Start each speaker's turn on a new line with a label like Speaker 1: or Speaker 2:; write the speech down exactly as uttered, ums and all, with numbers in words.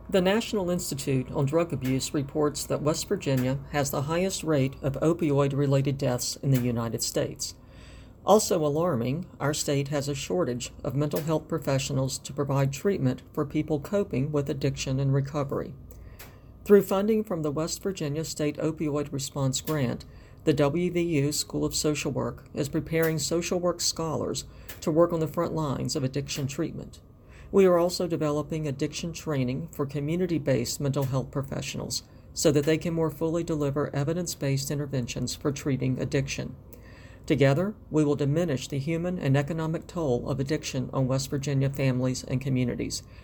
Speaker 1: The National Institute on Drug Abuse reports that West Virginia has the highest rate of opioid-related deaths in the United States. Also alarming, our state has a shortage of mental health professionals to provide treatment for people coping with addiction and recovery. Through funding from the West Virginia State Opioid Response Grant, the W V U School of Social Work is preparing social work scholars to work on the front lines of addiction treatment. We are also developing addiction training for community-based mental health professionals so that they can more fully deliver evidence-based interventions for treating addiction. Together, we will diminish the human and economic toll of addiction on West Virginia families and communities.